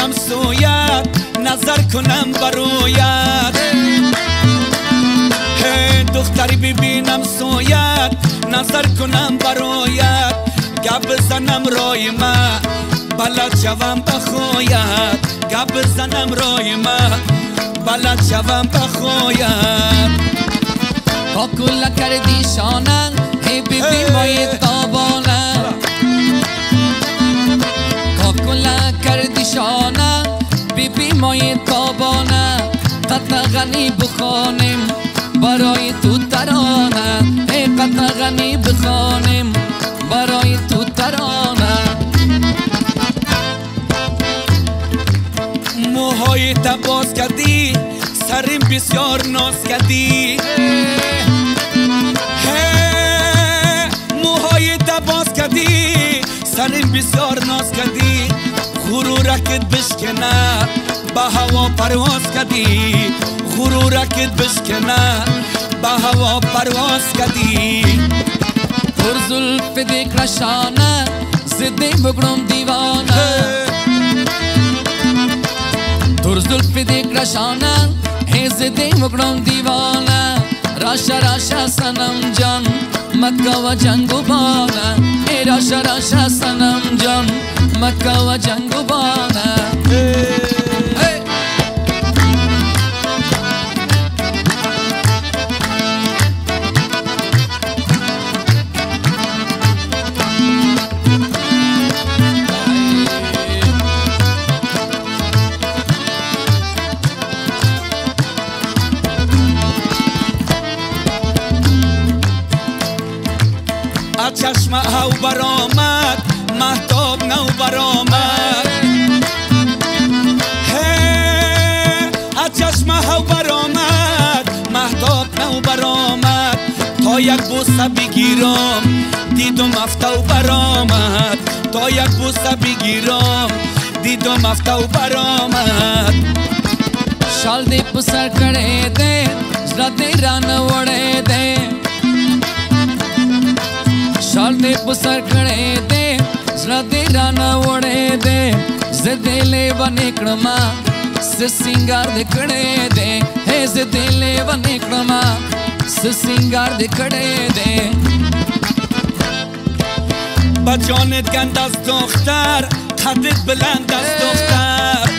ببینم سویت نظر کنم برویت دختری ببینم سویت نظر کنم برویت گپ بزنم روی ما بلد شوم بخویت گپ بزنم روی ما بلد شوم بخویت کاکولا کردی شانم هی بیبی مای تابانم کاکولا کردی شانم بیبی مای تابانم قطع غنی بخوانیم برای تو ترانه ای قطع غنی بخوانیم برای تو ترانه موهای تباز کردی سریم بسیار ناز کردی موهای تباز کردی سریم بسیار ناز کردی غرورکت بشکنه با هوا پرواز کردی غرورکت بشکنه با هوا پرواز کردی پر زلف دیک رشانه زده بگرم دیوانه پر زلف دیک رشانه هی زده بگرم دیوانه راشا راشا سنم جان مکه و جنگو بانه ای راشا راشا سنم جان مکه و جنگو بانه چشمه او برآمد مهتاب نو برآمد از چشمه او برآمد مهتاب نو برآمد تا یک بوسه بگیرم دیدم افتو برآمد تا یک بوسه بگیرم دیدم افتو برآمد شال دی پسر کڑے دے زړه دې رانه وړې دے شال دې پسر کړې دې زړه دې رانه وړې دې زه دې لیونې کړما څه سینګار دې کړې دې هې زه دې لیونې کړما څه سینګار دې کړې دې بجانت گند از دختر قدت بلند از دختر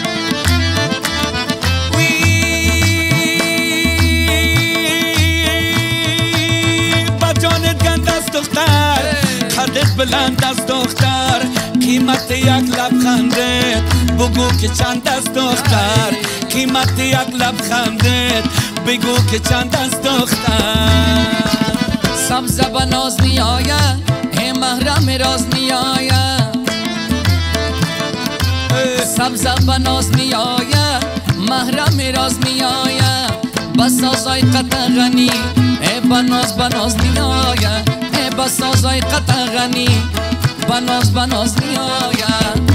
بجانت گند از دختر قدت بلند از دختر قیمت یک لبخندت بگو که چند از دختر قیمت یک لبخندت بگو که چند از دختر سبز بناز می آید ای محرم راز می آید سبز بناز می آید محرم راز می آید بس آزای قطع غنی ای بناز بناز می آید ای بس آزای قطع غنی بناز بناز می آید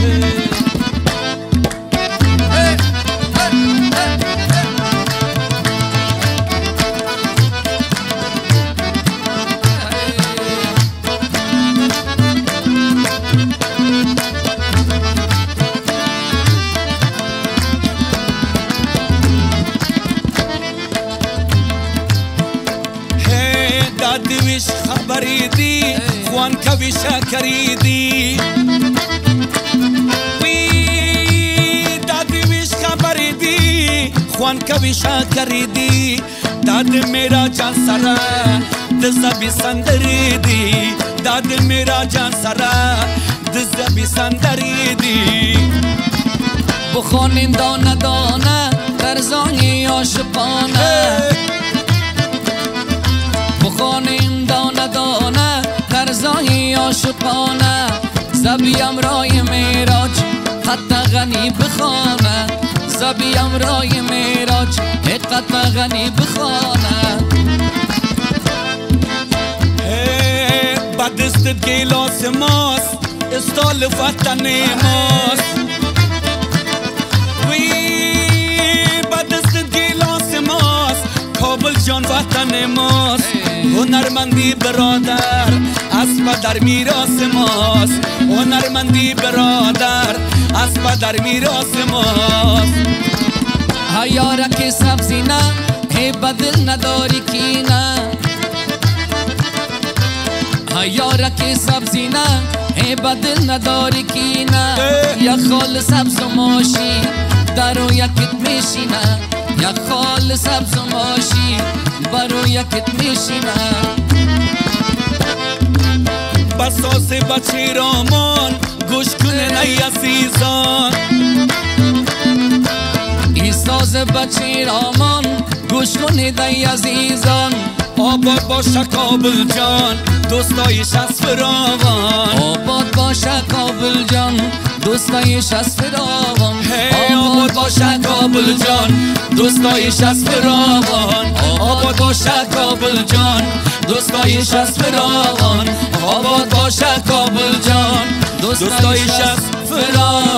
دادویش خبری دی خوان کویش کریدی دادویش خبری دی خوان کویش کریدی داد میرا جان سرا دزبی سندری دی داد میرا جان سرا دزبی سندری دی بخونیم دانه دانه ترزانی عاشقانه بخونیم دانه دانه ترزانی عاشقانه زبیم رای میراج قطع غنی بخوانه زبیم رای میراج قطع غنی بخوانه بدستت گیلاس ماست استال وطن ماست بدستت گیلاس ماست کابل جان وطن ماست هنرمندی برادر از پدر میراث ماست هنرمندی برادر از پدر میراث ماست. یارک سبزی نه ای بدل نداری کینه، یارک سبزی نه ای بدل نداری کینه. یا خال سبز و ماشی در رو یکت میشینه، یا خال سبز و ماشی برو یکت میشینه. بساس بچه رامان گوش کنه ای عزیزان، ایستاز بچه رامان گوش کنید ای عزیزان. آباد باشه کابل جان دوستایش از فراوان، آباد باشه کابل جان دوستایش از فراوان. آباد باشه کابل جان دوستایش از فراوان، آباد باشه کابل جان دوستایش از فراوان، آباد باشه کابل جان دوستایش از فراوان.